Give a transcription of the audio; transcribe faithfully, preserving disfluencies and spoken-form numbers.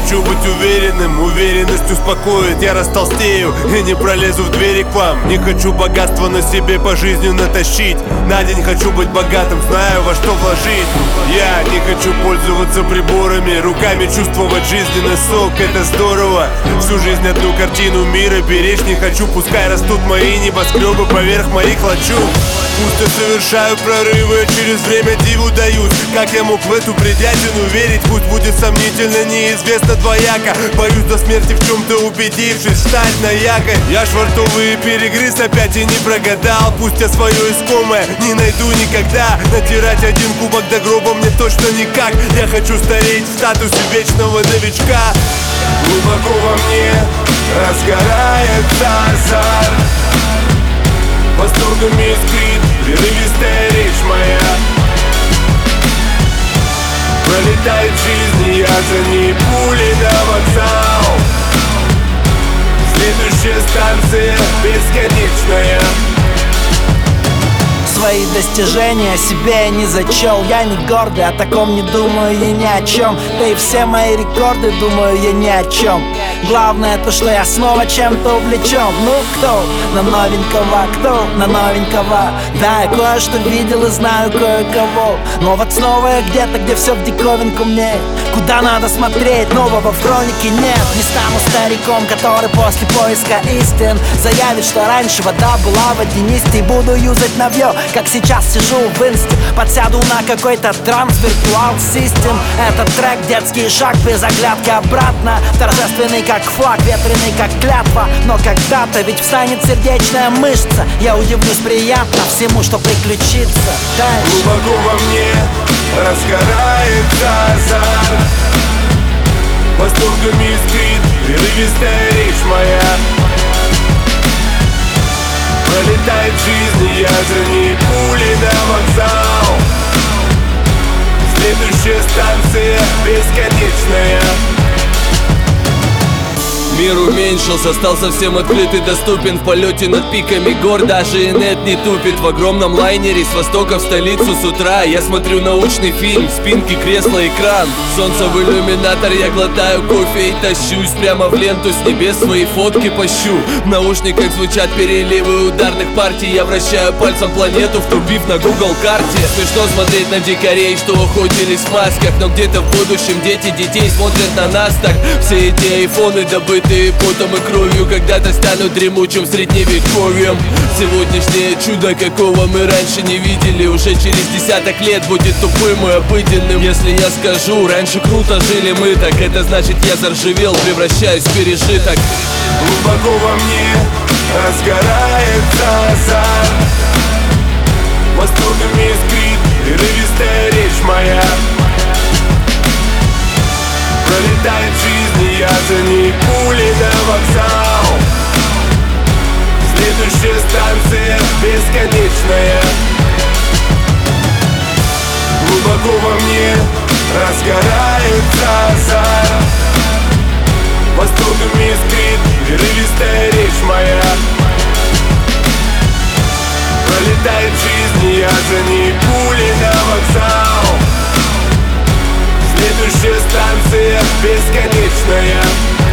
хочу быть уверенным, уверенность успокоит. Я растолстею и не пролезу в двери к вам. Не хочу богатство на себе по жизни натащить. На день хочу быть богатым, знаю во что вложить. Я не хочу пользоваться приборами, руками чувствовать жизненный сок, это здорово. Всю жизнь одну картину мира беречь не хочу. Пускай растут мои небоскребы поверх моих лачуг. Пусть я совершаю прорывы, а через время диву даюсь. Как я мог в эту бредятину верить? Пусть будет сомнительно, неизвестно двояко. Боюсь до смерти в чем-то убедившись, встать на якорь. Я швартовые перегрыз опять и не прогадал. Пусть я свое искомое не найду никогда. Натирать один кубок до гроба мне точно никак. Я хочу стареть в статусе вечного новичка. Глубоко во мне разгорается азарт. Восторгами искрит прерывистая речь моя. Пролетает жизнь, и я за ней пулей на вокзал. Следующая станция бесконечная. Свои достижения себе я не зачел. Я не гордый, о таком не думаю я ни о чем. Да и все мои рекорды, думаю я ни о чем. Главное то, что я снова чем-то увлечен. Ну кто на новенького, кто на новенького? Да, я кое-что видел и знаю кое-кого. Но вот снова я где-то, где все в диковинку мне. Куда надо смотреть, нового в хронике нет. Не стану стариком, который после поиска истин заявит, что раньше вода была водянистой. Буду юзать навье, как сейчас сижу в инсте. Подсяду на какой-то транс, виртуал систем. Этот трек детский шаг без оглядки обратно. Торжественный как флаг, ветреный как клятва. Но когда-то ведь встанет сердечная мышца. Я удивлюсь приятно всему, что приключится дальше. Глубоко во мне разгорается азарт. Восторгами искрит прерывистая речь моя. Пролетает жизнь, и я за ней пулей на вокзал. Следующая станция бесконечная. Мир уменьшился, стал совсем открыт и доступен. В полете над пиками гор даже и нет не тупит. В огромном лайнере с востока в столицу с утра я смотрю научный фильм, спинки, кресла, экран. Солнце в иллюминатор, я глотаю кофе и тащусь прямо в ленту с небес, свои фотки пощу. В наушниках звучат переливы ударных партий. Я вращаю пальцем планету, втрубив на Google карте. Смешно смотреть на дикарей, что охотились в масках. Но где-то в будущем дети детей смотрят на нас так. Все эти айфоны добыты и потом и кровью когда-то станут дремучим средневековьем. Сегодняшнее чудо, какого мы раньше не видели, уже через десяток лет будет тупым и обыденным. Если я скажу, раньше круто жили мы, так это значит я заржавел, превращаюсь в пережиток. Глубоко во мне разгорается азарт. Восторгами искрит прерывистая речь моя. Пролетает жизнь, и я за ней пулей на вокзал. Следующая станция бесконечная. Глубоко во мне разгорается азарт. Восторгами искрит прерывистая речь моя. Пролетает жизнь, и я за ней пулей на вокзал. Следующая станция бесконечная.